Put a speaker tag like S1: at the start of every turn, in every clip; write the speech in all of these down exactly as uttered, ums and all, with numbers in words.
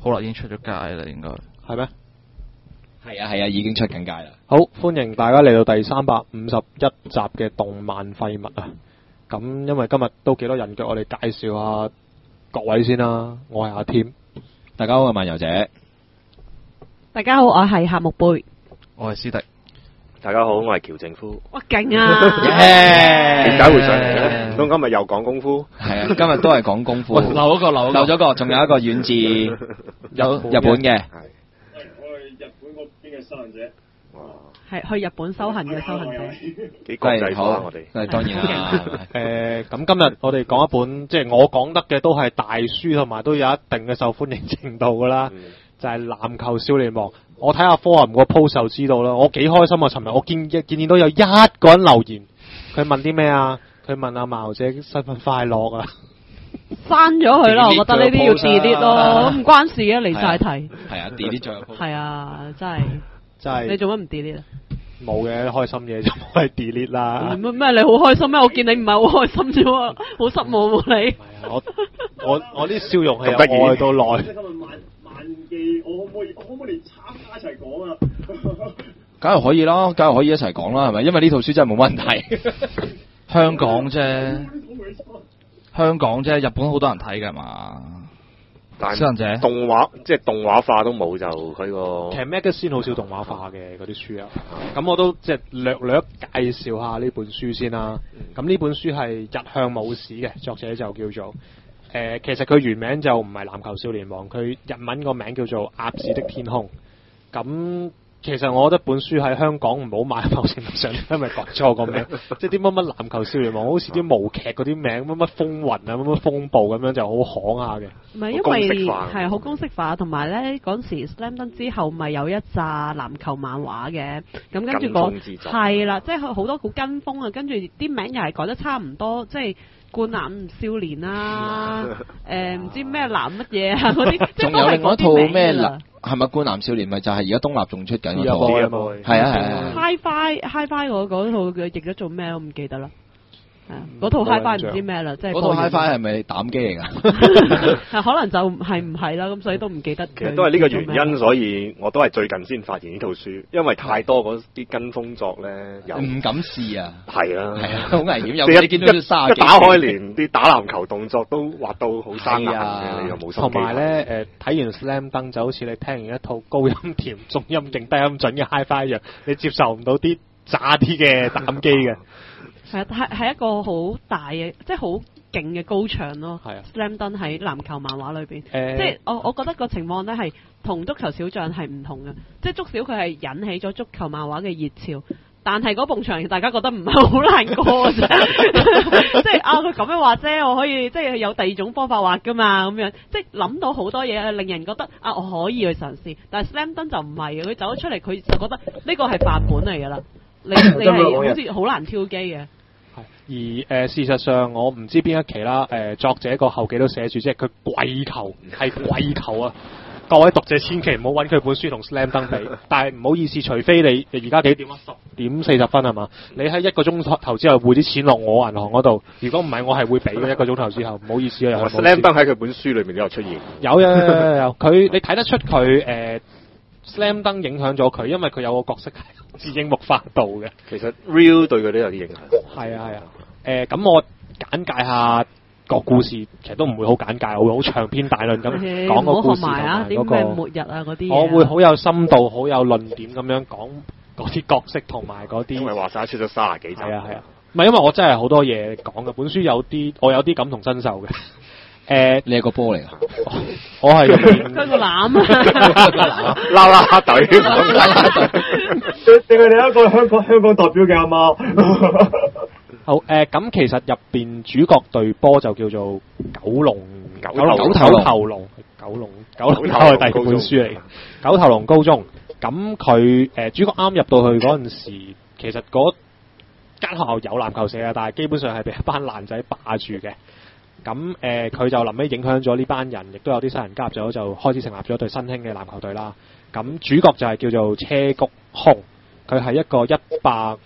S1: 好啦，已經出咗街啦，應該
S2: 係咩？
S3: 係啊係啊，已經出緊街啦。
S2: 好，歡迎大家嚟到第三百五十一集嘅動漫廢物啊！咁因為今日都幾多人腳，我哋介紹下各位先啦。我係阿添，
S3: 大家好，我係漫遊者。
S4: 大家好，我係夏木貝。
S1: 我係斯迪。
S5: 大家好，我係喬正夫。
S4: 哇，勁啊！
S5: 點解會上嚟咧？咁今日又講功夫？
S3: 係啊，今日都係講功夫。
S1: 喂，漏咗個，漏
S3: 漏咗個，仲有一個遠自有日本嘅。
S6: 我係日本嗰邊嘅修行者。
S5: 哇！
S4: 係去日本修行嘅修行者。
S5: 幾國際化我哋。
S3: 係當然啦。
S2: 誒，咁今日我哋講一本，即係我講得嘅都係大書，同埋都有一定嘅受歡迎程度噶啦。就係籃球少年王。我睇下科林個 post 就知道啦，我幾開心啊！尋日我見見見到有一個人留言，佢問啲咩啊？佢問阿茅姐新婚快樂啊！
S4: 刪咗佢啦，我覺得呢啲要 delete 咯，唔關事嘅，離晒題。
S3: 係啊 delete 咗。
S4: 係啊，真係
S2: 真係。
S4: 你做乜唔 delete 啊？
S2: 冇嘅，開心嘢就唔係 delete 啦。
S4: 咩咩？你好開心咩？我見你唔係好開心啫喎，好失望喎你。
S2: 我我我啲笑容係由外到內。
S6: 我可唔可以？我可唔可以參加一齊講啊？
S3: 梗係可以啦，梗係可以一齊講啦，係咪？因為呢套書真係冇乜人睇。
S1: 香港啫，香港啫，日本好多人睇㗎嘛。
S5: 但
S1: 小人者
S5: 動畫即係動畫化都冇就佢個。
S2: 其實 Magazine 好少動畫化嘅嗰啲書啊。咁我都即係略略介紹下呢本書先啦。咁呢本書係日向武史嘅，作者就叫做。誒、呃，其實佢原名就唔係籃球少年王，佢日文個名叫做鴨子的天空。咁其實我覺得本書喺香港唔好買，某程度上因為講錯個名，即係啲乜乜籃球少年王，好似啲無劇嗰啲名，乜乜風雲啊，乜乜風暴咁樣就好行下嘅。
S4: 唔係因為係好公式化，同埋咧嗰時 Slam Dunk 之後咪有一紮籃球漫畫嘅，咁跟住講係啦，即係好多好跟風啊，跟住啲名又係改得差唔多，即係。灌籃少年啊，誒、呃、唔知咩男乜嘢啊嗰啲，
S3: 仲有另外一套咩男係咪灌籃少年？咪就係而家東立仲出緊嗰套，係啊係啊。
S4: Hi-Fi Hi-Fi 嗰嗰套嘅譯咗做咩？我唔記得啦。嗰套 Hi-Fi 唔知咩啦，即係
S3: 嗰套 Hi-Fi 係咪膽機嚟㗎？
S4: 可能就係唔係啦，咁所以都唔記得。
S5: 其實都係呢個原因，所以我都係最近先發現呢套書，因為太多嗰啲跟風作咧，又
S3: 唔敢試啊。
S5: 係啊，
S3: 係啊，好危險。有
S5: 你
S3: 你見到啲卅幾，
S5: 一打開連啲打籃球動作都畫到好生硬嘅，你又冇心機。
S2: 同埋咧，誒睇完 Slam Dunk 就好似你聽完一套高音甜、中音勁、低音準嘅 Hi-Fi 一樣，你接受唔到啲渣啲嘅膽機嘅。
S4: 係啊，係係一個好大嘅，即係好勁嘅高牆咯。
S2: 係啊
S4: Slam Dunk 喺籃球漫畫裏邊，
S2: 呃、
S4: 即係我我覺得個情況咧係同足球小將係唔同嘅。即係足小佢係引起咗足球漫畫嘅熱潮，但係嗰埲牆大家覺得唔係好難過啫。即係啊，佢咁樣畫啫，我可以即係有第二種方法畫噶嘛，咁樣即係諗到好多嘢，令人覺得啊，我可以去嘗試。但係 Slam Dunk 就唔係嘅，佢走咗出嚟，佢就覺得呢個係範本嚟㗎啦。你你係好似好難挑機嘅。
S2: 而誒、呃、事實上，我唔知邊一期啦。誒、呃、作者個後記都寫住，即係佢跪求係跪求啊！各位讀者千祈唔好揾佢本書同 Slam Dunk 比。但係唔好意思，除非你而家幾點啊？十點四十分係嘛？你喺一個鐘頭之後匯啲錢落我銀行嗰度。如果唔係，我係會俾嘅一個鐘頭之後。唔好意思啊，有
S5: Slam Dunk 喺佢本書裏面都有出現。
S2: 有有有有有，佢你睇得出佢誒、呃、Slam Dunk 影響咗佢，因為佢有個角色係自櫻木花道嘅。
S5: 其實 Real 對佢都有啲影響。
S2: 係啊係啊。誒咁、呃、我簡介下個故事，其實都唔會好簡介，我會好長篇大論咁講個故事同埋嗰個
S4: 啲咩末日啊嗰啲。
S2: 我會好有深度、好有論點咁樣講嗰啲角色同埋嗰啲。
S5: 因為話晒出咗三十幾集。
S2: 係啊係啊，唔係因為我真係好多嘢講嘅，本書有啲我有啲感同身受嘅。誒、呃，
S3: 你係個波嚟㗎？
S2: 我係
S4: 佢個籃啊，
S5: 啦啦隊，啦啦
S6: 隊，定係你一個香港香港代表嘅阿媽。
S2: 好誒，咁、呃、其實入邊主角隊波就叫做九龍
S5: 九
S2: 龍九頭龍九龍九龍頭係第二本書嚟嘅，九頭龍高中。咁佢誒主角啱入到去嗰陣時，其實嗰間學校有籃球社啊，但係基本上係俾一班爛仔霸住嘅。咁誒佢就臨尾影響咗呢班人，亦都有啲新人加入咗，就開始成立咗一隊新興嘅籃球隊啦。咁主角就係叫做車谷空，佢係一個一百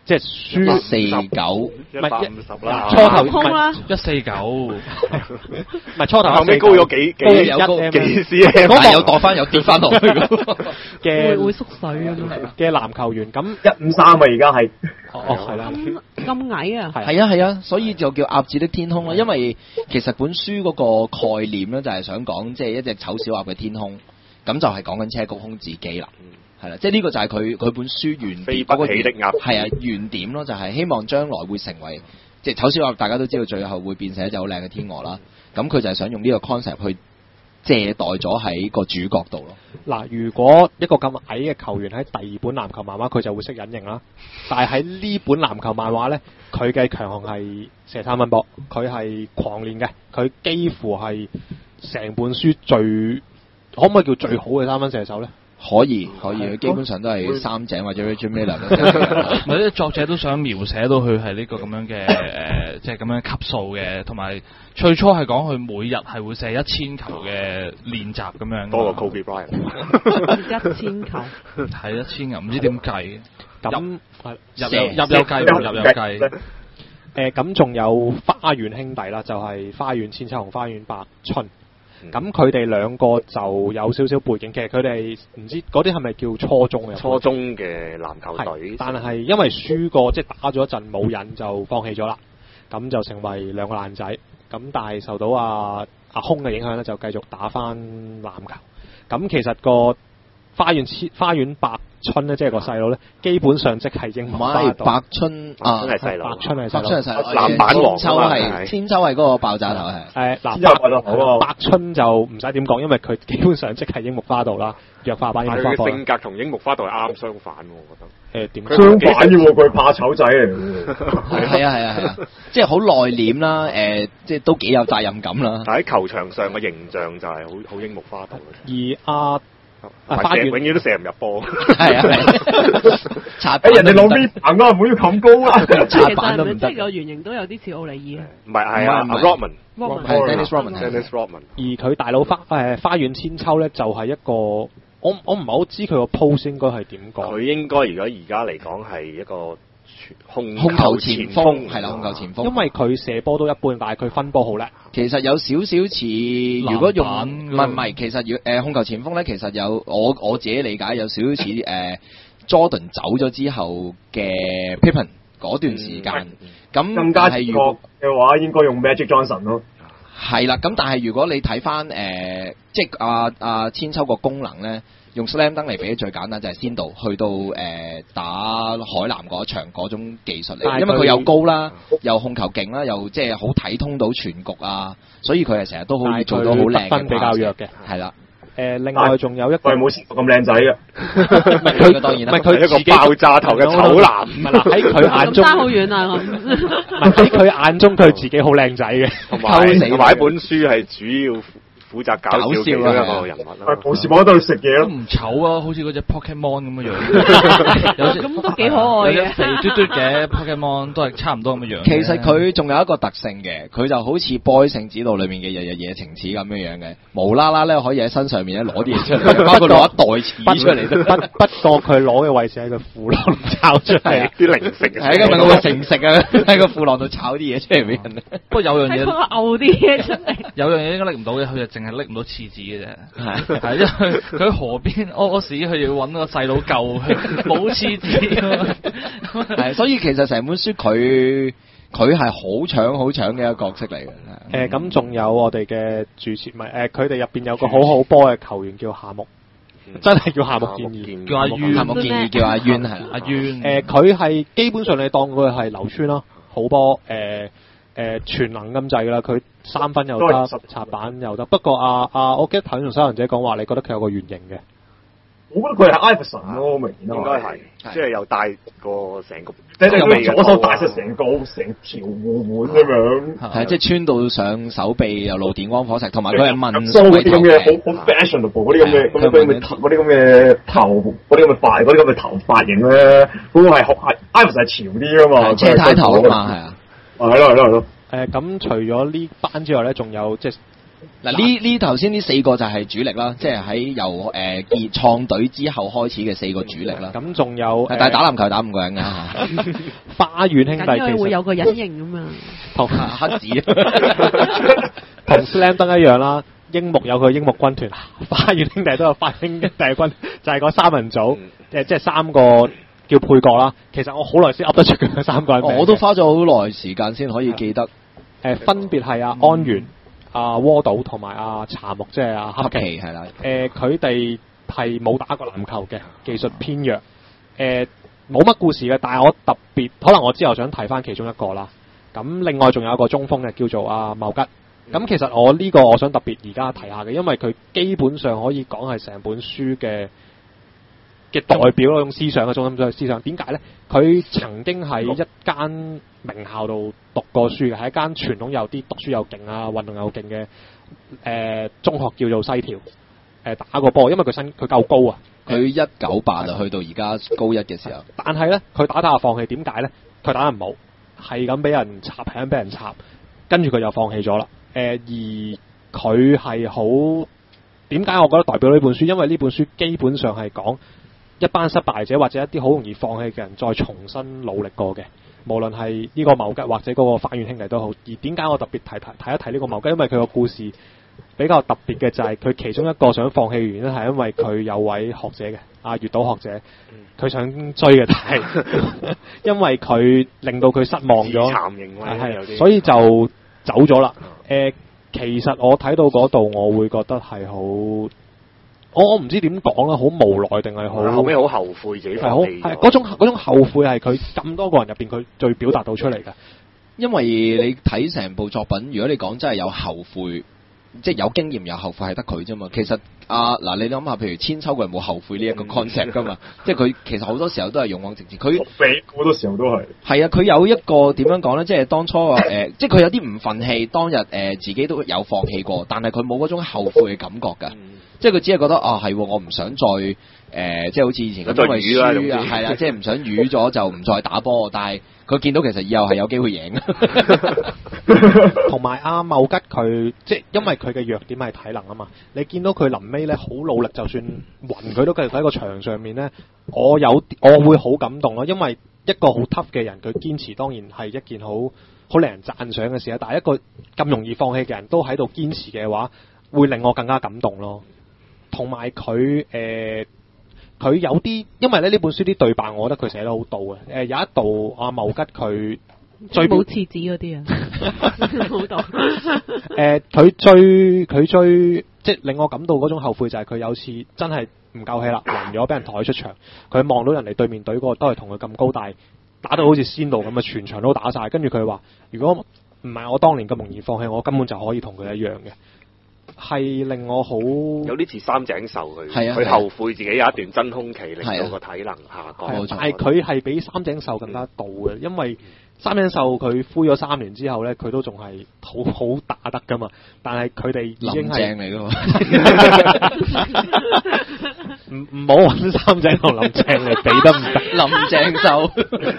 S2: 即係輸
S3: 四九，
S5: 一百五十啦，
S2: 初頭
S4: 空啦，
S1: 一四九，
S2: 唔係初頭
S5: 後尾高咗幾幾
S2: 有高
S5: 幾 cm，
S3: 但係有墮翻有跌翻落去
S2: 嘅
S4: 會會縮水咁樣
S2: 嘅籃球員，咁
S6: 一五三啊，而家係
S2: 哦係啦，
S4: 咁咁矮啊！
S3: 係啊係啊，所以就叫鴨子的天空啦。因為其實本書嗰個概念咧，就係想講即係一隻醜小鴨嘅天空，咁就係講緊車谷空自己啦。係啦，即係呢個就係佢佢本書原點嗰個原係啊原點咯，就係希望將來會成為即係醜小鴨，大家都知道最後會變成一隻好靚嘅天鵝啦。咁佢就係想用呢個 concept 去借代咗喺個主角度咯。
S2: 嗱，如果一個咁矮嘅球員喺第二本籃球漫畫，佢就會識隱形啦。但係喺呢本籃球漫畫咧，佢嘅強項係射三分波，佢係狂練嘅，佢幾乎係成本書最可唔可以叫最好嘅三分射手咧？
S3: 可以可以，佢基本上都係三井或者 Reggie Miller。
S1: 唔係啲作者都想描寫到佢係呢個咁樣嘅誒，即係咁樣級數嘅，同埋最初係講佢每日係會射一千球嘅練習咁樣。
S5: 多過 Kobe Bryant。
S4: 一千球
S1: 係一千球，唔知點計。
S2: 咁
S1: 入入入有計，入有計。
S2: 誒咁仲有花園兄弟啦，就係、是、花園千秋同花園百春。咁佢哋兩個就有少少背景，其實佢哋唔知嗰啲係咪叫初中嘅？
S5: 初中嘅籃球隊，
S2: 但係因為輸過，即係打咗一陣冇癮就放棄咗啦。咁就成為兩個爛仔。咁但係受到阿阿空嘅影響咧，就繼續打翻籃球。咁其實個花園千花園百春咧，即係個細佬咧，基本上即係櫻木花道。
S3: 百春啊，
S5: 真係細佬，
S3: 百春係
S2: 細佬，
S5: 籃板王。
S3: 千秋係千秋係嗰個爆炸頭係。
S2: 誒嗱，
S6: 百
S2: 百春就唔使點講，因為佢基本上即係櫻木花道啦，弱化版櫻木花道。
S5: 佢嘅性格同櫻木花道係啱相反喎，我覺得。
S2: 誒點？
S6: 相反嘅喎，佢怕醜仔嚟。
S3: 係啊係啊係啊，即係好內斂啦，誒，即係都幾有責任感啦。
S5: 但喺球場上嘅形象就係好好櫻木花道嘅。
S2: 而阿
S5: 啊！花園永遠都射唔入波，
S3: 係啊係。擦
S6: 誒人哋攞 V 棒啊，唔好要咁高啊！
S3: 擦板都唔得。
S4: 即係個原型都有啲似奧利爾啊。
S5: 唔係係啊 ，Rodman，
S3: 係 Dennis
S5: Rodman，Dennis Rodman。
S2: 而佢大佬花誒花園千秋咧，就係一個我我唔係好知佢個 pose 應該係點講。
S5: 佢應該如果而家嚟講係一個控
S3: 控球前鋒，係啦，控球前鋒。
S2: 因為佢射波都一般，但係佢分波好叻。
S3: 其實有少少似，如果用唔係唔係，其實要誒控球前鋒咧，其實有我我自己理解有少少似誒 Jordan 走咗之後嘅 Pippen 嗰段時間。咁
S6: 更加係如嘅話，應該用 Magic Johnson 咯。
S3: 係啦，咁但係如果你睇翻誒，即係阿阿千秋個功能咧。用 Slam Dunk 嚟比最簡單就係仙道去到誒、呃、打海南嗰場嗰種技術嚟，因為佢又高啦，又控球勁啦，又即係好睇通到全局啊，所以佢係成日都好做到好靚嘅。
S2: 分比較弱嘅，
S3: 係啦。
S2: 誒，另外仲有一個
S6: 係冇咁靚仔嘅，
S3: 唔係佢當然啦，
S2: 唔係佢
S5: 一個爆炸頭嘅醜男，
S2: 唔係啦，喺佢眼中
S4: 爭好遠啊咁。
S2: 唔係喺佢眼中佢自己好靚仔嘅，
S5: 同埋同埋一本書係主要負責搞笑嘅一個人物啦。
S6: 無時無刻都去食嘢咯，
S1: 都唔醜啊，好似嗰隻 Pokemon 咁嘅樣。有
S4: 咁都幾可愛嘅。
S1: 肥嘟嘟嘅 Pokemon 都係差唔多咁嘅樣。
S3: 其實佢仲有一個特性嘅，佢就好似《Boy 聖子道》裏面嘅日日夜情詞咁樣樣嘅，無啦啦咧可以喺身上面咧攞啲嘢出嚟，包括攞一袋錢出嚟都不
S2: 不過佢攞嘅位置喺個褲浪炒出嚟，
S5: 啲零食
S3: 係咁問我會食唔食啊？喺個褲浪度炒啲嘢出嚟俾人。
S1: 不過有樣嘢，
S4: 嘔啲嘢出嚟。有
S1: 樣嘢應該拎唔到嘅，佢就淨係拎唔到廁紙嘅啫。係係因為佢喺河邊屙屙屎，佢要揾個細佬救佢，冇廁紙。
S3: 係，所以其實成本書佢佢係好搶好搶嘅一個角色嚟嘅。
S2: 誒咁仲有我哋嘅主持，唔係誒佢哋入邊有個好好波嘅球員叫夏目。真係叫夏目健二，
S1: 叫阿淵，
S3: 夏目健二叫阿淵係
S1: 阿淵。
S2: 誒佢係基本上你當佢係流川咯，好波誒誒全能咁滯㗎啦，佢三分又得，插板又得。不過啊啊，我記得頭先同收人姐講話，你覺得佢有個圓形嘅？
S6: 我覺得佢係 Iverson 咯，明顯
S5: 應該係，即係又帶個成個，
S6: 即係左手帶出成個成條護腕咁樣，
S3: 係即係穿到上手臂又露電光火石，同埋佢係紋
S6: 鬚嗰啲咁嘅好好 fashionable 嗰啲咁嘅嗰啲咁嘅嗰啲咁嘅頭嗰啲咁嘅髮嗰啲咁嘅頭髮型咧，嗰個係係 Iverson 係潮啲㗎嘛，
S3: 車胎頭啊嘛，係啊，
S6: 係咯係咯係咯。
S2: 誒咁除咗呢班之外咧，仲有即係
S3: 嗱呢呢頭先呢四個就係主力啦，即係喺由誒建創隊之後開始嘅四個主力啦。
S2: 咁仲有，
S3: 但係打籃球打五個人㗎。
S2: 花園兄弟
S4: 緊要
S2: 其實
S4: 會有個隱形咁啊，
S2: 同
S3: 黑子
S2: 同 Slam Dunk 一樣啦。櫻木有佢櫻木軍團，花園兄弟都有花園兄弟軍，就係、是、個三人組，誒即係三個叫配角啦。其實我好耐先噏得出佢三個人名。
S3: 我都花咗好耐時間先可以記得。
S2: 誒分別係阿安源、阿窩島同埋阿茶木，即係阿黑崎
S3: 係啦。
S2: 誒佢哋係冇打過籃球嘅，技術偏弱。誒冇乜故事嘅，但係我特別可能我之後想提翻其中一個啦。咁另外仲有一個中鋒嘅叫做阿茂吉。咁其實我呢個我想特別而家提下嘅，因為佢基本上可以講係成本書嘅嘅代表咯，用思想嘅中心思想。點解呢？佢曾經喺一間名校度讀過書嘅，係一間傳統有啲讀書又勁啊、運動又勁嘅誒中學，叫做西條。誒、呃、打過波，因為佢身佢夠高啊。
S3: 佢一九八啊，去到而家高一嘅時候。
S2: 但係呢，佢打打下放棄，點解呢？佢打得唔好，係咁俾人插，係咁俾人插，跟住佢就放棄咗啦。誒、呃、而佢係好點解我覺得代表呢本書？因為呢本書基本上係講一班失敗者或者一啲好容易放棄嘅人再重新努力過嘅，無論係呢個茂吉或者嗰個花園兄弟都好。而點解我特別提提提一提呢個茂吉？因為佢個故事比較特別嘅就係佢其中一個想放棄嘅原因係因為佢有位學者嘅阿月島學者，佢想追嘅，但係因為佢令到佢失望咗，係所以就走咗啦。誒、呃，其實我睇到嗰度，我會覺得係好，我我唔知點講啦，好無奈定係好
S5: 後尾好後悔自己放棄咗。
S2: 係嗰種嗰種後悔係佢咁多個人入邊佢最表達到出嚟嘅。
S3: 因為你睇成部作品，如果你講真係有後悔，即係有經驗有後悔係得佢啫嘛。其實啊嗱，你諗下，譬如千秋佢冇後悔呢一個 concept 噶嘛，即係佢其實好多時候都係勇往直前。佢
S6: 好多時候都係
S3: 係啊，佢有一個點樣講咧，即係當初話誒、呃，即係佢有啲唔憤氣，當日誒、呃、自己都有放棄過，但係佢冇嗰種後悔嘅感覺㗎。即係佢只係覺得啊係，我唔想再誒、呃，即係好似以前咁因為輸啊，係啦，即係唔想瘀咗就唔再打波。但係佢見到其實以後係有機會贏。
S2: 同埋阿茂吉佢即係因為佢嘅弱點係體能啊嘛，你見到佢臨尾咧好努力，就算暈佢都繼續喺個場上面咧，我有我會好感動咯，因為一個好 tough 嘅人，佢堅持當然係一件好好令人讚賞嘅事啊。但係一個咁容易放棄嘅人都喺度堅持嘅話，會令我更加感動咯。同埋佢誒，佢、呃、有啲，因為咧呢本書啲對白，我覺得佢寫得好到嘅。誒、呃、有一度阿茂吉佢最
S4: 冇廁紙嗰啲啊，好到。
S2: 誒佢最佢最即係令我感到嗰種後悔就係佢有次真係唔夠氣啦，暈咗俾人抬出場。佢望到人哋對面隊嗰個都係同佢咁高大，打到好似仙道咁嘅，全場都打晒。跟住佢話：如果唔係我當年咁容易放棄，我根本就可以同佢一樣嘅。係令我好
S5: 有啲似三井壽佢，佢、
S3: 啊、
S5: 後悔自己有一段真空期，令到個體能下降。
S2: 啊、但係佢係比三井壽更加到嘅，因為三井壽佢灰咗三年之後咧，佢都仲係好好打得噶嘛。但係佢哋已經係
S3: 林鄭嚟噶嘛，
S2: 唔唔好揾三井同林鄭嚟比得唔得？
S3: 林鄭壽。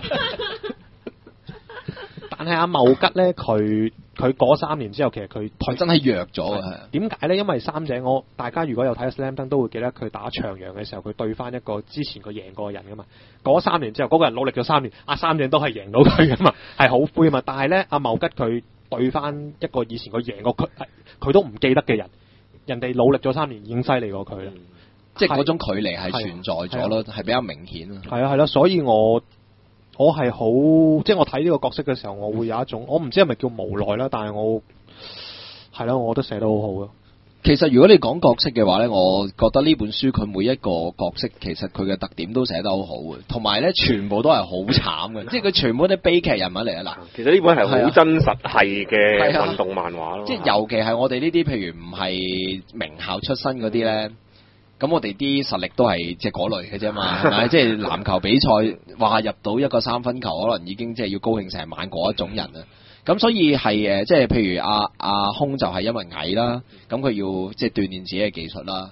S2: 但係阿茂吉咧，佢佢嗰三年之後，其實佢
S3: 佢真係弱咗啊！
S2: 點解咧？因為三井我大家如果有睇《Slam Dunk》都會記得佢打長陽嘅時候，佢對翻一個之前佢贏過嘅人噶嘛。嗰三年之後，嗰、嗰個人努力咗三年，阿三井都係贏到佢噶嘛，係好灰啊嘛。但係咧，阿茂吉佢對翻一個以前佢贏過佢，佢都唔記得嘅人，人哋努力咗三年已經犀利過佢啦。
S3: 即係嗰種距離係存在咗咯，係比較明顯啊。
S2: 係啊係啦，所以我。我係好，即係我睇呢個角色嘅時候，我會有一種，我唔知係咪叫無奈啦，但係我係咯，我覺得寫得好好咯。
S3: 其實如果你講角色嘅話呢，我覺得呢本書佢每一個角色其實佢嘅特點都寫得好好嘅，同埋呢全部都係好慘嘅，即係佢全部都係悲劇人物嚟啊！嗱，
S5: 其實呢本係好真實係嘅運動漫畫咯。
S3: 即係尤其係我哋呢啲譬如唔係名校出身嗰啲呢。咁我哋啲實力都係即係嗰類嘅啫嘛，係咪？即係籃球比賽話入到一個三分球，可能已經即係要高興成晚嗰一種人啊。咁所以係誒，即係譬如阿阿空就係因為矮啦，咁佢要即係鍛鍊自己嘅技術啦。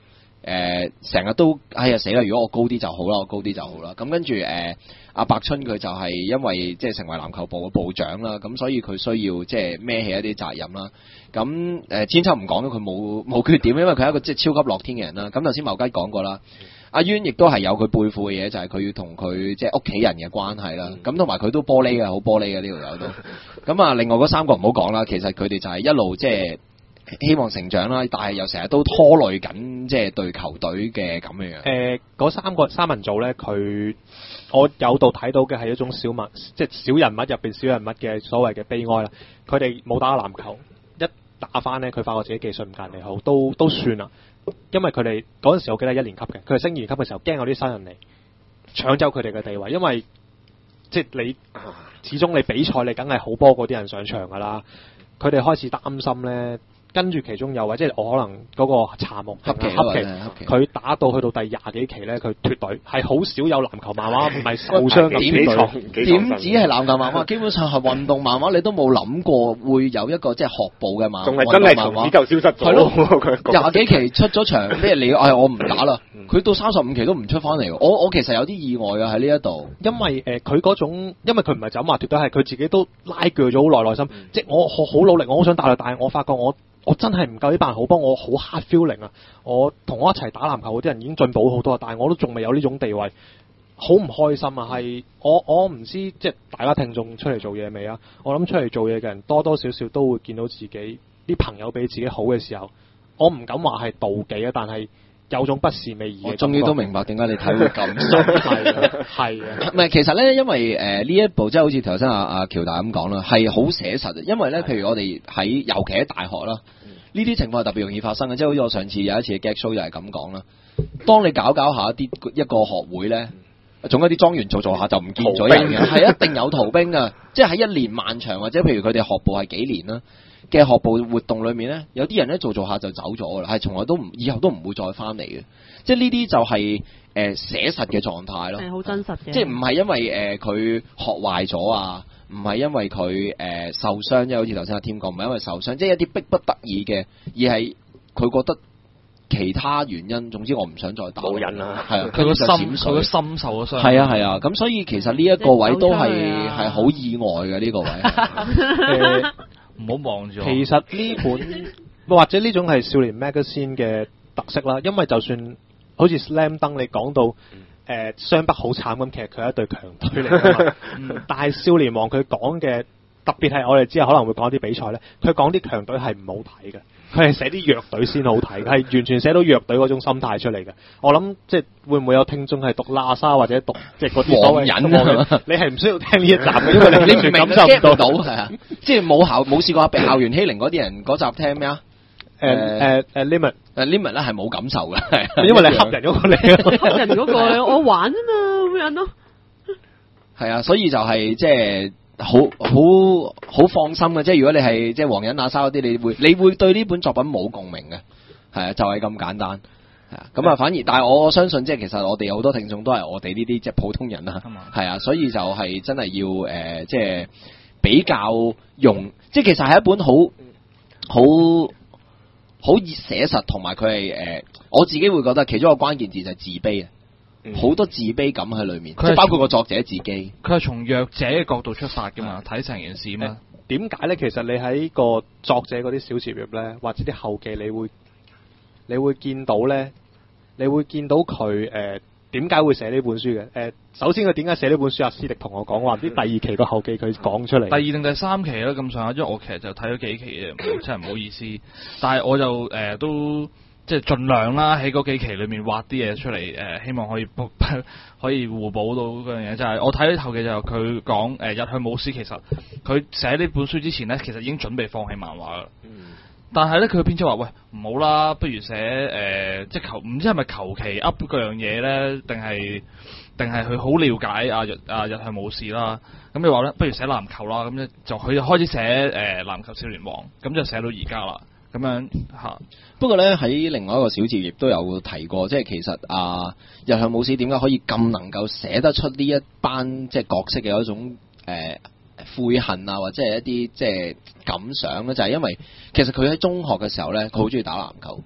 S3: 誒成日都哎呀死啦！如果我高啲就好啦，我高啲就好啦。咁跟住誒阿白春佢就係因為即係成為籃球部嘅部長啦，咁所以佢需要即係孭起一啲責任啦。咁誒、呃、千秋唔講咗佢冇冇缺點，因為佢係一個即係超級樂天嘅人啦。咁頭先茂吉講過啦。阿淵亦都係有佢背負嘅嘢，就係、是、佢要同佢即係屋企人嘅關係啦。咁同埋佢都玻璃嘅，好玻璃嘅呢條友都。咁啊，另外嗰三個唔好講啦，其實佢哋就係一路即係希望成長啦，但係又成日都拖累緊即係隊球隊嘅咁樣樣。
S2: 誒，嗰三個三人組咧，佢我有度睇到嘅係一種小物，即係小人物入邊小人物嘅所謂嘅悲哀啦。佢哋冇打過籃球，一打翻咧，佢發覺自己技術唔夠人哋好，都都算啦。因為佢哋嗰陣時，我記得一年級嘅，佢哋升二年級嘅時候，驚有啲新人嚟搶走佢哋嘅地位，因為即係你始終你比賽，你梗係好波嗰啲人上場㗎啦。佢哋開始擔心咧。跟住其中有位，即係我可能嗰個查木黑奇，佢打到去到第廿幾期咧，佢脱隊，係好少有籃球漫畫唔係受傷咁脱隊。
S3: 點止係籃球漫畫，基本上係運動漫畫，你都冇諗過會有一個即係學步嘅漫畫。
S5: 仲係真係從此就消失咗。
S3: 係咯，廿幾期出咗場，咩你唉我唔打啦，佢到三十五期都唔出翻嚟。我我其實有啲意外啊喺呢一度，
S2: 因為誒佢嗰種，因為佢唔係就咁話脱隊，係佢自己都拉鋸咗好耐內心，嗯、即係我好好努力，我好想打啦，但係我發覺我。我真係唔夠呢班人好幫，我好 hard feeling 啊！我同我一齊打籃球嗰啲人已經進步好多，但係我都仲未有呢種地位，好唔開心啊！係我我唔知即係大家聽眾出嚟做嘢未啊？我諗出嚟做嘢嘅人多多少少都會見到自己啲朋友比自己好嘅時候，我唔敢話係妒忌啊，但係有種不是味兒嘅。
S3: 我終於都明白點解你睇會咁深，
S2: 係啊，
S3: 唔係其實咧，因為誒呢、呃、一部即係好似頭先阿阿喬大咁講啦，係好寫實。因為咧，譬如我哋喺尤其喺大學啦。呢啲情況係特別容易發生嘅，即係好似我上次有一次嘅 gag show 就係咁講啦。當你搞搞下一啲一個學會咧，總有啲莊園做做下就唔見咗人嘅，係一定有逃兵嘅。即係喺一年漫長或者譬如佢哋學部係幾年啦嘅學部活動裏面咧，有啲人咧做做下就走咗㗎啦，係從來都唔以後都唔會再翻嚟嘅。即係呢啲就係誒寫實嘅狀態咯，
S4: 係好真實嘅。
S3: 即係唔係因為誒佢、呃、學壞咗啊？唔係因為佢誒、呃、受傷，即係好似頭先阿添講，唔係因為受傷，即係一啲逼不得已嘅，而係佢覺得其他原因。總之我唔想再打。冇癮啦，係啊，
S1: 佢個心佢個心受咗傷。係
S3: 啊係啊，咁所以其實呢一個位都係係好意外嘅呢、呢個位。
S1: 唔好望住我。
S2: 其實呢本或者呢種係少年 magazine 嘅特色啦，因為就算好似 Slam Dunk 你講到。誒湘北好慘咁，其實佢係一隊強隊嚟㗎嘛。嗯、但係少年王佢講嘅，特別係我哋之後可能會講啲比賽咧，佢講啲強隊係唔好睇嘅，佢係寫啲弱隊先好睇，係完全寫到弱隊嗰種心態出嚟嘅。我諗即係會唔會有聽眾係讀喇沙或者讀即係嗰啲所謂人，你係唔需要聽呢一集嘅，因為你你唔感受唔到係啊，即係冇校冇試過被校園欺凌嗰啲人嗰集聽咩啊？誒誒誒 limit 誒 limit 咧係冇感受嘅， 因為你恰人嗰個嚟，
S4: 恰人嗰個我玩啫嘛咁樣咯。
S3: 係啊，所以就係即係好好好放心嘅，即係如果你係即係黃忍阿沙嗰啲，你會你會對呢本作品冇共鳴嘅，係啊，就係、是、咁簡單。係啊，咁啊反而，但係我相信即係其實我哋好多聽眾都係我哋呢啲即係普通人啦，係啊，所以就係真係要誒、呃、即係比較用，即係其實係一本好好。好寫實，同埋佢係誒，我自己會覺得其中一個關鍵字就係自卑啊，好、嗯、多自卑感喺裏面，即係包括個作者自己。佢
S1: 係從弱者嘅角度出發㗎嘛，睇成件事嘛。
S2: 點解咧？其實你喺個作者嗰啲小節入咧，或者啲後記，你會你會見到咧，你會見到佢誒點解會寫呢本書嘅？誒、呃，首先佢點解寫呢本書？阿斯迪同我講話，唔知第二期個後記佢講出嚟。
S1: 第二定第三期啦，咁上下，因為我其實就睇咗幾期嘅，真係唔好意思。但係我就誒、呃、都即係盡量啦，喺嗰幾期裏面挖啲嘢出嚟，誒、呃、希望可以可以互補到嗰樣嘢。就係、是、我睇後記就佢講誒日向武史，其實佢寫呢本書之前咧，其實已經準備放棄漫畫啦。嗯但係咧，佢嘅編輯話：喂，唔好啦，不如寫誒、呃，即係求唔知係咪求其 up 嗰樣嘢咧，定係定係佢好了解阿日阿日向武史啦。咁你話咧，不如寫籃球啦。咁咧就佢就開始寫誒、呃、籃球少年王，咁就寫到而家啦。咁樣嚇。
S3: 不過咧，喺另外一個小節亦都有提過，即係其實啊，日向武史點解可以咁能夠寫得出呢一班即係角色嘅一種誒？呃悔恨啊，或者係一啲即係感想咧，就係、是、因為其實佢喺中學嘅時候咧，佢好中意打籃球，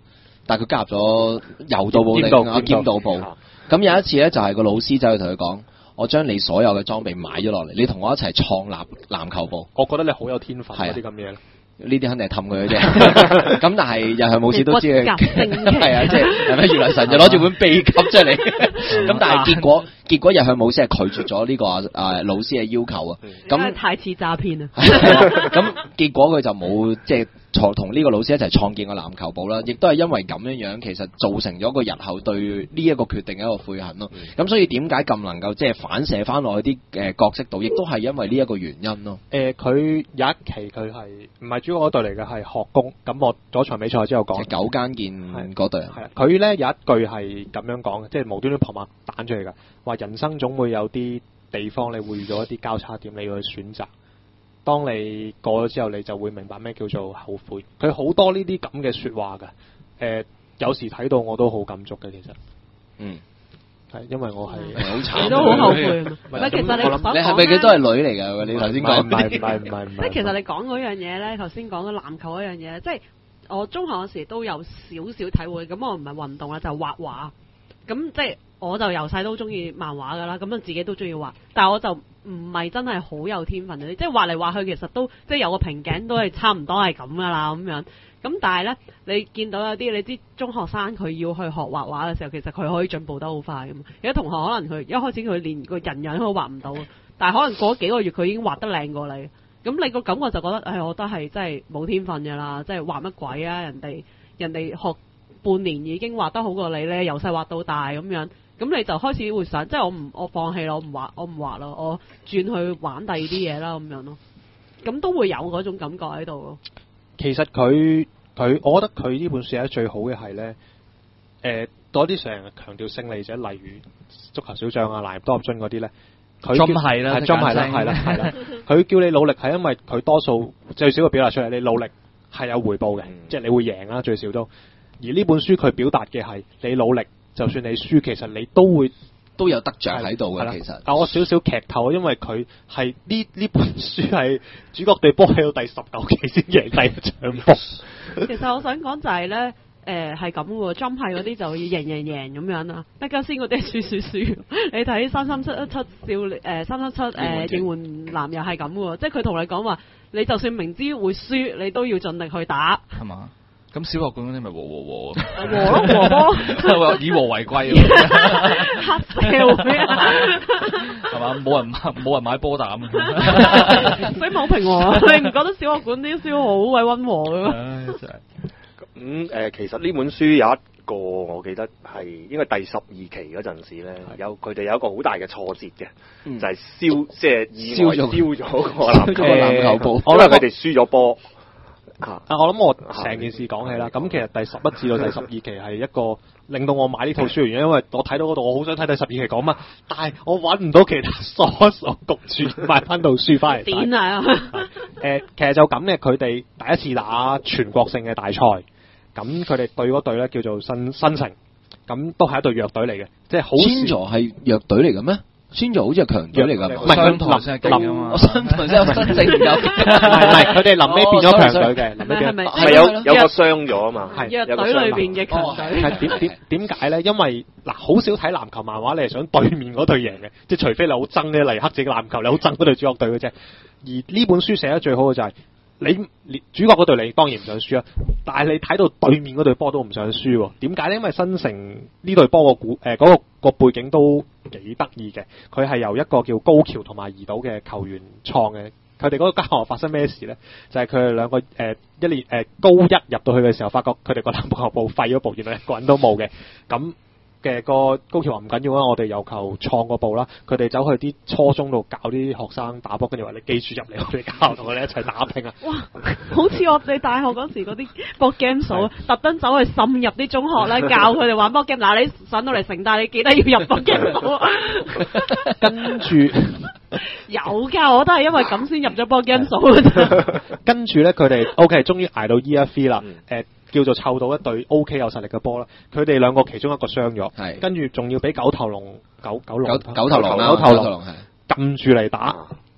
S3: 但係佢加入咗柔道部定啊劍道部。咁有一次咧，就係個老師走去同佢講：我將你所有嘅裝備買咗落嚟，你同我一齊創立籃球部。
S2: 我覺得你好有天分嗰啲咁嘢。
S3: 呢啲肯定係氹佢嘅啫，咁但係又係冇事都知佢係啊，即係係咪如來神就攞住本秘笈出嚟，咁但係結果結果日向武師係拒絕咗呢個啊老師嘅要求啊，咁
S4: 太似詐騙啊，
S3: 咁結果佢就冇即係同呢個老師一齊創建個籃球部啦，亦都係因為咁樣樣，其實造成咗個日後對呢一個決定嘅一個悔恨咯。咁、嗯、所以點解咁能夠即係反射翻落去啲誒角色度，亦都係因為呢一個原因咯。
S2: 誒、呃，佢有一期佢係唔係主角嗰隊嚟嘅，係學工。咁我嗰場比賽之後講，
S3: 九間劍嗰隊。
S2: 係啊，佢咧有一句係咁樣講嘅，即係無端端撲麥彈出嚟㗎，話人生總會有啲地方你會遇到一啲交叉點，你要去選擇。當你過咗之後，你就會明白咩叫做後悔。佢好多呢啲咁嘅説話㗎。誒、呃，有時睇到我都好感觸嘅，其實。嗯。係，因為我係好慘。
S4: 你都好後悔。唔係，其實你
S3: 你係咪佢都係女嚟㗎？你頭先講
S2: 唔係唔係唔係唔係。
S4: 即係其實你講嗰樣嘢咧，頭先講嘅籃球嗰樣嘢，即係我中學嗰時都有少少體會。咁我唔係運動啦，就畫畫。咁即係我就由細都中意漫畫㗎啦，咁啊自己都中意畫，但係我就唔係真係好有天分嗰啲，即係畫嚟畫去其實都即係有個瓶頸都係差唔多係咁㗎啦咁樣。咁但係咧，你見到有啲你知中學生佢要去學畫畫嘅時候，其實佢可以進步得好快㗎嘛。有啲同學可能佢一開始佢連個人樣都畫唔到，但係可能過咗幾個月佢已經畫得靚過你。咁你個感覺就覺得，唉、哎，我覺得係真係冇天分㗎啦，即係畫乜鬼啊！人哋人哋學半年已經畫得好過你咧，由細畫到大咁樣。咁你就開始會想，即係我唔我放棄咯，我唔畫我唔畫咯，我轉去玩第二啲嘢啦咁樣咯。咁都會有嗰種感覺喺度咯。
S2: 其實佢佢，我覺得佢呢本書寫得最好嘅係咧，誒、呃，多啲成日強調勝利者，例如足球小將啊、拿入多入樽嗰啲咧，佢
S1: 真係啦，
S2: 真係啦，係啦，係啦。佢叫你努力係因為佢多數最少嘅表達出嚟，你努力係有回報嘅，嗯、即係你會贏啦，最少都。而呢本書佢表達嘅係你努力，就算你輸，其實你都會
S3: 都有得着喺度嘅。其實，
S2: 但我少少劇透，因為佢係呢呢本書係主角隊波喺到第十九期先贏第一場波。
S4: 其實我想講就係、是、咧，誒係咁喎，jump 係嗰啲就要贏贏贏咁樣啦，得家先嗰啲係輸輸輸。你睇三三七一七少誒三三七誒應援男又係咁喎，即係佢同你講話，你就算明知會輸，你都要盡力去打。
S1: 係嘛？咁小學館嗰啲咪和和和
S4: 和咯和
S1: 波，以和為貴，
S4: 黑社會
S1: 係嘛？冇人冇人買波膽，
S4: 所以冇平和。你唔覺得小學館啲書好鬼溫和嘅咩？
S1: 唉，真係。
S5: 咁誒，其實呢本書有一個我記得係應該第十二期嗰陣時咧，有佢哋有一個好大嘅挫折嘅，就係燒即係意外燒咗個籃球部，因為佢哋輸咗波。
S2: 啊！我諗我成件事講起啦，咁其實第十一至到第十二期係一個令到我買呢套書嘅原因，因為我睇到嗰度，我好想睇第十二期講乜，但係我揾唔到其他 source，焗住買翻套書翻嚟。
S4: 點啊？
S2: 誒，其實就咁嘅，佢哋第一次打全國性嘅大賽，咁佢哋對嗰隊咧叫做新新城，咁都係一隊弱隊嚟嘅，即係好。
S3: 先座係弱隊嚟嘅咩？先做好似係強隊嚟㗎，
S2: 唔係
S1: 上台先係勁啊嘛！
S3: 我上台先有真正有，
S2: 唔係佢哋臨尾變咗強隊嘅，臨尾變
S5: 係有有個傷咗啊嘛，
S4: 係弱隊裏邊嘅強隊。
S2: 係點點點解咧？因為嗱，好少睇籃球漫畫，你係想對面嗰隊贏嘅，即係除非你好憎咧，例如黑子嘅籃球，你好憎嗰隊主角隊嘅啫。而呢本書寫得最好嘅就係、是。你主角嗰隊你當然唔想輸啊，但係你睇到對面嗰隊波都唔想輸喎。點解咧？因為新城呢隊波個股誒嗰個個背景都幾得意嘅，佢係由一個叫高橋同埋怡島嘅球員創嘅。佢哋嗰個間學校發生咩事咧？就係佢哋兩個誒、呃、一年誒、呃、高一入到去嘅時候，發覺佢哋個籃球部廢咗部，原來一個人都冇嘅。咁嘅個高橋話唔緊要啦，我哋有球創個部啦，佢哋走去啲初中度教啲學生打波，跟住話你記住入嚟我哋學校同佢哋一齊打拼啊！
S4: 哇，好似我哋大學嗰時嗰啲波 game 數，特登走去滲入啲中學咧，教佢哋玩波 game。嗱，你上到嚟城大，你記得要入波 game 數。
S2: 跟住
S4: 有㗎，我都係因為咁先入咗波 game 數嘅啫。
S2: 跟住咧，佢哋 OK，終於捱到 Year Three 啦，誒。叫做湊到一隊 OK 有實力嘅波啦，佢哋兩個其中一個傷咗，
S3: 係
S2: 跟住仲要俾九頭龍九九龍
S3: 九九頭龍啦，
S2: 九頭龍係撳住嚟打，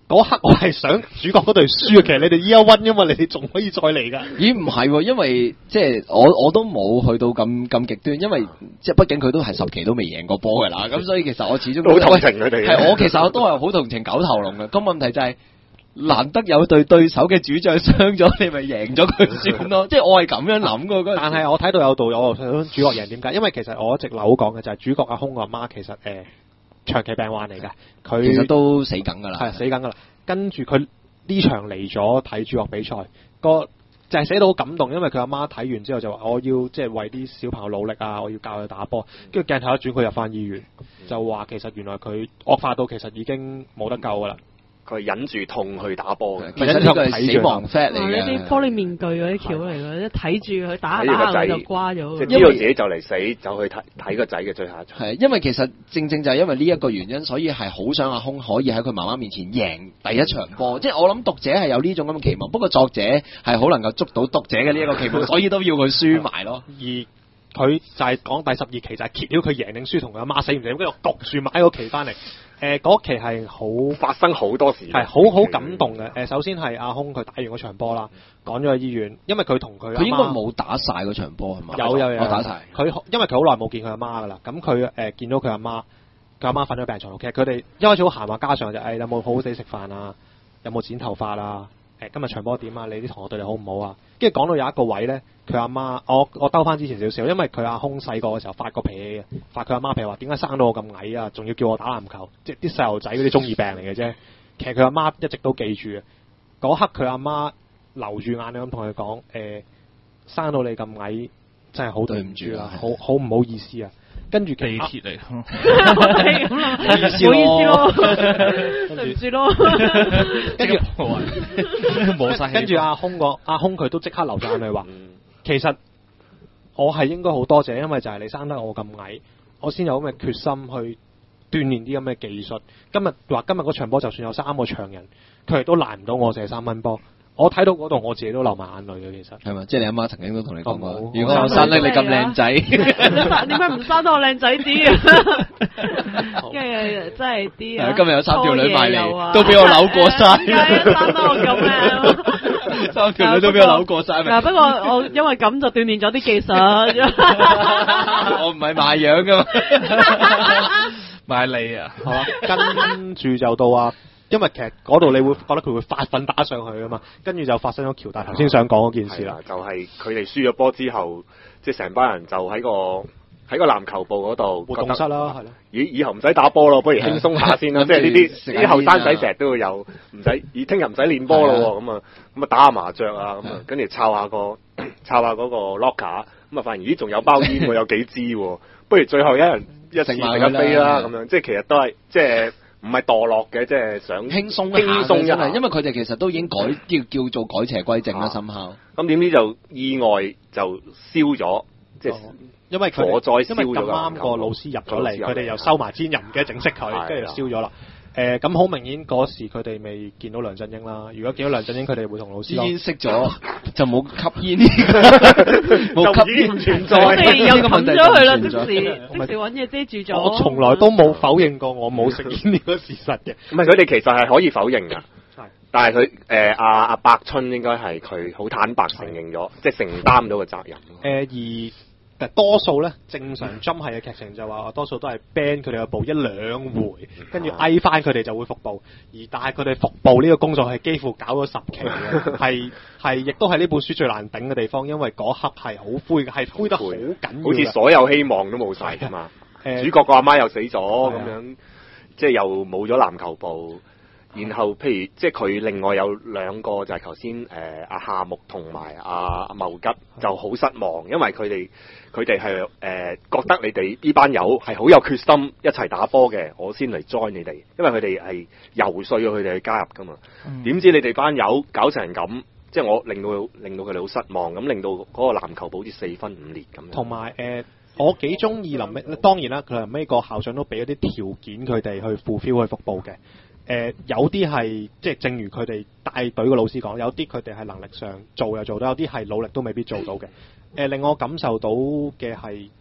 S2: 嗰刻我係想主角嗰隊輸啊！其實你哋依家溫因為你哋仲可以再嚟㗎。
S3: 咦唔係喎，因為即係我我都冇去到咁咁極端，因為即係畢竟佢都係十期都未贏過波㗎啦，咁所以其實我始終
S5: 好同情佢哋。
S3: 係我其實我都係好同情九頭龍嘅。咁問題就係、是。難得有對對手嘅主將傷咗，你咪贏咗佢算咯。即係我係咁樣諗嘅。但
S2: 係我睇到有道理，我想主角贏點解？因為其實我一直扭講嘅就係主角阿空個阿媽其實誒、呃、長期病患嚟嘅，佢
S3: 其實都死緊㗎啦，
S2: 係死緊㗎啦。跟住佢呢場嚟咗睇主角比賽，個就係寫到好感動，因為佢阿媽睇完之後就話我要即係為啲小朋友努力啊，我要教佢打波。跟住鏡頭一轉，佢入翻醫院，就話其實原來佢惡化到其實已經冇得救㗎啦。
S5: 佢忍住痛去打波嘅，
S3: 其實呢個係死亡 fat 嚟嘅，
S4: 一啲玻璃面具嗰啲橋嚟嘅，一睇住佢打打下就瓜咗。
S5: 即係知道自己就嚟死，就去睇睇個仔嘅最後一場。
S3: 係因為其實正正就係因為呢一個原因，所以係好想阿空可以喺佢媽媽面前贏第一場波。即係我諗讀者係有呢種咁嘅期望，不過作者係好能夠捉到讀者嘅呢一個期望，所以都要佢輸埋咯。
S2: 而佢就係講第十二期就係揭曉佢贏定輸同佢阿媽死唔死，跟住焗住買個期翻嚟。誒、呃、嗰期係好
S5: 發生好多事，
S2: 係好好感動嘅。誒、呃、首先係阿空佢打完嗰場波啦，趕咗去醫院，因為佢同佢
S3: 佢應該冇打晒嗰場波係嘛？
S2: 有有有，
S3: 我打晒。
S2: 佢因為佢好耐冇見佢阿媽噶啦，咁佢誒見到佢阿媽，佢阿媽瞓咗病床度。其實佢哋一開始好閒話家常就誒、哎、有冇好好地食飯啊？有冇剪頭髮啊？誒、呃、今日場波點啊？你啲同學對你好唔好啊？跟住講到有一個位咧，佢阿媽，我我兜翻之前少少，因為佢阿空細個嘅時候發過脾氣嘅，發佢阿媽脾氣話點解生到我咁矮啊？仲要叫我打籃球，即係啲細路仔嗰啲中二病嚟嘅啫。其實佢阿媽一直都記住嘅，嗰刻佢阿媽流住眼淚咁同佢講：誒、呃，生到你咁矮，真係好對唔住啦，好好唔好意思啊！跟住
S1: 地鐵嚟，
S2: 唔好意思咯，
S4: 對唔住咯。
S2: 跟住
S1: 冇晒，
S2: 跟住阿空個阿空佢都即刻流咗眼淚話：其實我係應該好多謝，因為就係你生得我咁矮，我先有咁嘅決心去鍛鍊啲咁嘅技術。今日話今日嗰場波就算有三個長人，佢哋都難唔到我射三分波。我睇到嗰度，我自己都流埋眼淚嘅，其實係
S3: 咪？即係你阿媽曾經都同你講過，
S2: 哦、
S3: 如果我生得你咁靚仔，
S4: 點解唔生得我靚仔啲啊？因為真係啲啊！
S3: 今日有三條女埋嚟，都俾我扭過晒。
S4: 生得我咁靚，
S3: 三條女都俾我扭過晒。
S4: 嗱，不過我因為咁就鍛鍊咗啲技術。
S3: 我唔係賣樣噶嘛，
S1: 賣你啊！
S2: 係嘛？跟住就到啊。因為其實嗰度你會覺得佢會發奮打上去啊嘛，跟住就發生咗喬大頭先想講嗰件事啦，
S5: 就係佢哋輸咗波之後，即係成班人就喺個喺個籃球部嗰度
S2: 活動室啦，係咯，
S5: 以以後唔使打波咯，不如輕鬆下先啦，即係呢啲啲後生仔成日都會有唔使，而聽日唔使練波咯，咁啊咁啊打下麻雀啊，咁啊跟住抄下個抄下嗰個 locker，咁啊發現咦仲有包煙喎，有幾支喎，不如最後一人一次食一飛啦，咁樣即係其實都係即係。唔係墮落嘅，即係想
S3: 輕鬆
S5: 輕鬆一下，
S3: 因為佢哋其實都已經改叫叫做改邪歸正啦，深刻。
S5: 咁點知就意外就燒咗，即係
S2: 因為
S5: 火災燒咗。
S2: 因為咁啱個老師入咗嚟，佢哋又收埋支人嘅整熄佢，跟住就燒咗啦。誒咁好明顯嗰時佢哋未見到梁振英啦。如果見到梁振英，佢哋會同老師
S3: 煙熄咗，就冇吸煙，
S5: 冇吸煙存在。
S4: 我哋又冚咗佢啦，即時即時揾嘢遮住咗。
S2: 我從來都冇否認過我冇食煙呢個事實嘅。
S5: 唔係佢哋其實係可以否認㗎，但係佢誒阿阿白春應該係佢好坦白承認咗，即係承擔到個責任。
S2: 誒而。但多數咧正常針係嘅劇情就話，多數都係 ban 佢哋嘅部一兩回，跟住嗌翻佢哋就會復部。而但係佢哋復部呢個工作係幾乎搞咗十期嘅，係係亦都係呢本書最難頂嘅地方，因為嗰刻係好灰嘅，係灰得好緊要，
S5: 好似所有希望都冇晒㗎嘛。主角個阿媽又死咗咁樣，即係又冇咗籃球部。然後譬如即係佢另外有兩個就係頭先誒阿夏目同埋阿阿茂吉就好失望，因為佢哋佢哋係誒覺得你哋呢班友係好有決心一齊打波嘅，我先嚟 join 你哋，因為佢哋係游說咗佢哋去加入噶嘛。點、嗯、知你哋班友搞成咁，即係我令到令到佢哋好失望，咁令到嗰個籃球部好似四分五裂咁。
S2: 同埋誒，我幾中意臨尾，當然啦，佢臨尾個校長都俾咗啲條件佢哋去 fulfill 去服部嘅。誒、呃、有啲係即係正如佢哋帶隊嘅老師講，有啲佢哋係能力上做又做到，有啲係努力都未必做到嘅。誒、呃、令我感受到嘅係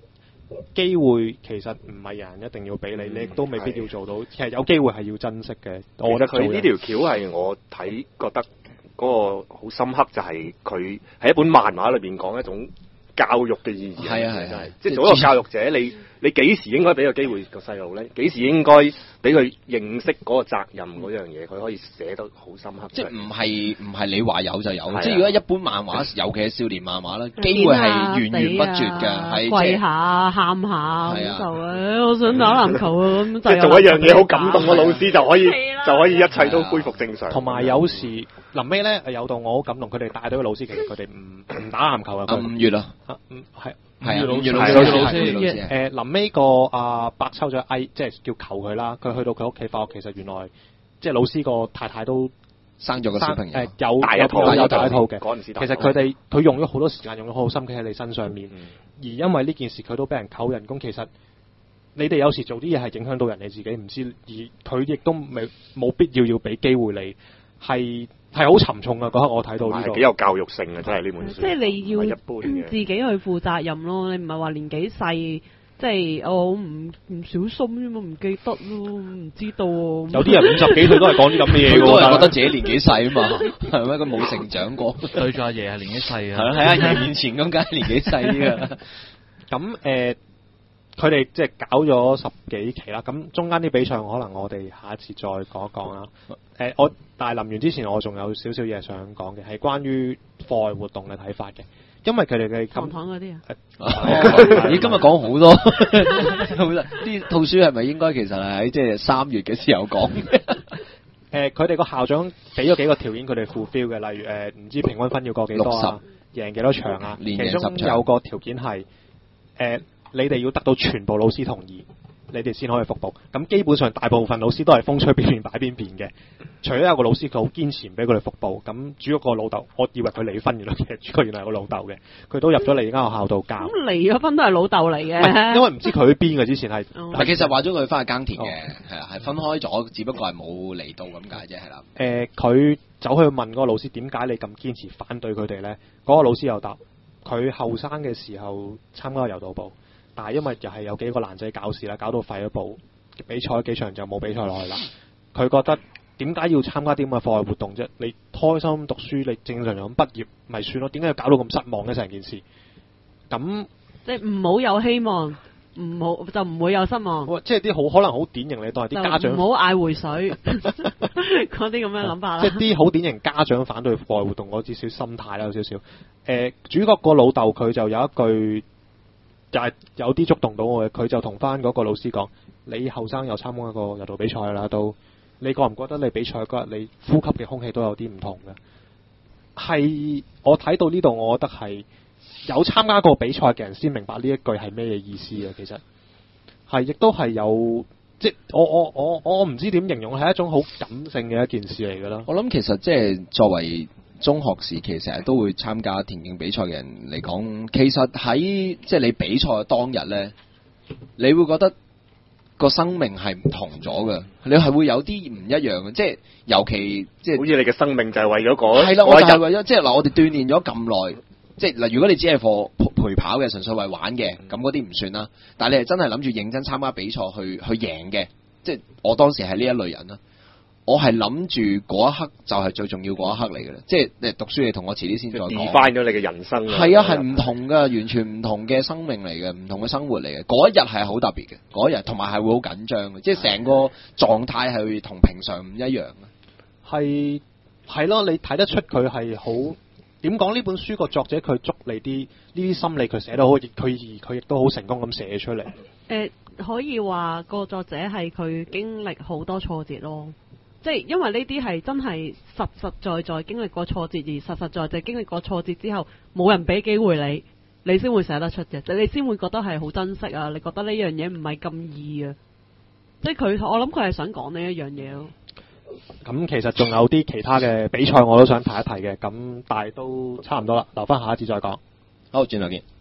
S2: 機會其實唔係人人一定要俾你，你亦都未必要做到。其實有機會係要珍惜嘅。我覺得
S5: 佢呢條橋係我睇覺得嗰個好深刻，就係佢喺一本漫畫裏邊講一種教育嘅意義。
S3: 係啊係啊，
S5: 即係做一個教育者，你你幾時應該俾個機會個細路咧？幾時應該俾佢認識嗰個責任嗰樣嘢？佢可以寫得好深刻。
S3: 即係唔係唔係你話有就有，
S5: 係啊
S3: 即係如果一般漫畫，尤其係少年漫畫啦，機會係源源不絕㗎，係
S4: 跪
S3: 即係
S4: 下喊下
S3: 係啊
S4: 咁就誒，我想打籃球啊咁就
S5: 即係做一樣嘢好感動個老師就可以
S4: 係啦
S5: 就可以一切都恢復正常。
S2: 同埋有時臨尾咧有到我好感動，佢哋帶隊嘅老師其實佢哋唔唔打籃球嘅。
S3: 啊五月啊，
S2: 啊嗯係
S3: 係啊，
S1: 五月
S3: 五月老師
S1: 老師係
S3: 係五月老師係
S2: 誒臨尾個阿伯抽咗 I，即係叫求佢啦。佢去到佢屋企發覺，其實原來即係老師個太太都
S3: 生咗個小朋友
S2: 誒，有
S5: 大一套
S2: 有有大一套嘅。
S5: 嗰陣時
S2: 其
S5: 大一套
S2: 實佢哋佢用咗好多時間，用咗好多心機喺你身上面，
S5: 嗯
S2: 而因為呢件事佢都俾人扣人工。其實你哋有時做啲嘢係影響到人哋自己唔知，而佢亦都未冇必要要俾機會你，係係好沉重啊！嗰刻我睇到呢個
S5: 係幾有教育性嘅，真係呢本書。
S4: 即係你要
S5: 唔係一般嘅
S4: 自己去負責任咯，你唔係話年紀細，即係我唔唔小心啫嘛，唔記得咯，唔知道喎。
S2: 有啲人五十幾歲都係講啲咁嘅嘢
S3: 佢都係覺得
S2: 㗎
S3: 自己年紀細啊嘛，係咪？佢冇成長過，
S1: 對住阿爺係年紀細啊，
S3: 係咯，喺阿爺面前咁梗係年紀細啊。
S2: 咁誒，佢哋即係搞咗十幾期啦。咁中間啲比賽可能我哋下一次再講一講啦。誒、我但係臨完之前，我仲有少少嘢想講嘅，係關於課外活動嘅睇法嘅。因為佢哋嘅
S4: 糖
S2: 咁
S4: 糖嗰啲啊，
S3: 咦，今日講好多，好啦，呢套書係咪應該其實係喺即係三月嘅時候講？
S2: 誒，佢哋個校長俾咗幾個條件，佢哋 fulfill 嘅，例如誒唔知平均分要過幾多啊，贏幾多場啊，
S3: 連贏
S2: 其中
S3: 十場
S2: 有個條件係誒、呃你哋要得到全部老師同意，你哋先可以復報。咁基本上大部分老師都係風吹邊邊擺邊邊嘅，除咗有個老師佢好堅持唔俾佢哋復報。咁主要個老豆，我以為佢離婚，原來其實主角原來係個老豆嘅，佢都入咗嚟間學校度教。
S4: 咁離咗婚都係老豆嚟
S2: 唔係
S4: 嘅，
S2: 因為唔知佢去邊嘅之前係，
S4: 哦
S3: 唔係，其實話咗佢翻去耕田嘅，
S2: 哦
S3: 係啦，係分開咗，只不過係冇嚟到咁解啫，係啦。
S2: 誒佢走去問嗰個老師點解你咁堅持反對佢哋呢？嗰、個老師又答佢後生嘅時候參加柔道部。但係因為又係有幾個男仔搞事啦，搞到廢咗部比賽幾場就冇比賽落去啦。佢覺得點解要參加啲咁嘅課外活動啫？你開心讀書，你正常咁畢業咪算咯？點解要搞到咁失望呢？成件事咁
S4: 即係唔好有希望，唔好就唔會有失望。
S2: 哇即係啲好可能好典型，你當係啲家長
S4: 就唔好嗌回水嗰啲咁嘅諗法啦。
S2: 即係啲好典型家長反對課外活動嗰啲少心態啦，有少少。誒、呃，主角個老豆佢就有一句。就係有啲觸動到我嘅，佢就同翻嗰個老師講：你後生又參加過柔道比賽啦，都你覺唔覺得你比賽嗰日你呼吸嘅空氣都有啲唔同嘅？係我睇到呢度，我覺得係有參加過比賽嘅人先明白呢一句係咩意思嘅。其實係亦都係有，即係我我我我唔知點形容，係一種好感性嘅一件事嚟㗎啦。
S3: 我諗其實即係作為中學時期成日都會參加田徑比賽嘅人嚟講，其實喺即係你比賽嘅當日呢，你會覺得個生命係唔同咗嘅，你係會有啲唔一樣嘅，即係尤其即係
S5: 好似你嘅生命就係為咗嗰
S3: 係啦，我就係
S5: 嗰一日
S3: 為咗即係嗱，我哋鍛鍊咗咁耐，即係嗱，如果你只係課陪跑嘅，純粹為玩嘅，咁嗰啲唔算啦。但係你係真係諗住認真參加比賽去去贏嘅，即係我當時係呢一類人啦。我係諗住嗰一刻就係最重要嗰一刻嚟嘅啦，即係你讀書你同我遲啲先再講。
S5: define 咗你嘅人生。
S3: 係啊，係唔同噶，完全唔同嘅生命嚟嘅，唔同嘅生活嚟嘅。嗰一日係好特別嘅，嗰一日同埋係會好緊張嘅，即係成個狀態係同平常唔一樣嘅。
S2: 係係咯，你睇得出佢係好點講呢本書個作者佢捉你啲呢啲心理佢寫得好，佢而佢亦都好成功咁寫出嚟。
S4: 誒、呃，可以話個作者係佢經歷好多挫折咯。即係因為呢啲係真係實實在在經歷過挫折，而實實在在經歷過挫折之後，冇人俾機會你，你先會寫得出嘅，你先會覺得係好珍惜啊！你覺得呢樣嘢唔係咁易啊！即係佢，我諗佢係想講呢一樣嘢咯。
S2: 咁其實仲有啲其他嘅比賽我都想提一提嘅，咁但係都差唔多啦，留翻下一節再講。
S3: 好，轉頭見。